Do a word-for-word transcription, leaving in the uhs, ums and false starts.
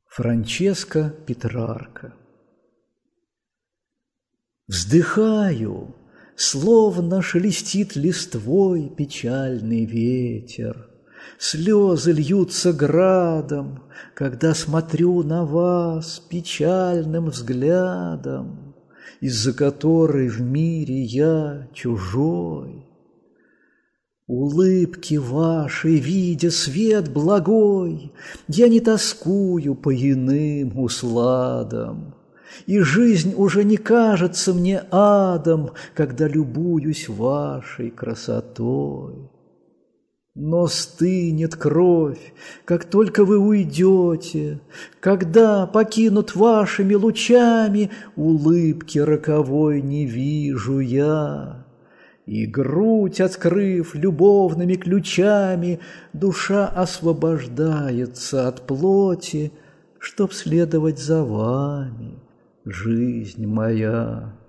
Франческо Петрарка. Вздыхаю, словно шелестит листвой печальный ветер. Слезы льются градом, когда смотрю на вас печальным взглядом, из-за которой в мире я чужой. Улыбки ваши, видя свет благой, я не тоскую по иным усладам, и жизнь уже не кажется мне адом, когда любуюсь вашей красотой. Но стынет кровь, как только вы уйдете, когда покинут вашими лучами, улыбки роковой не вижу я. И грудь, открыв любовными ключами, душа освобождается от плоти, чтоб следовать за вами, жизнь моя.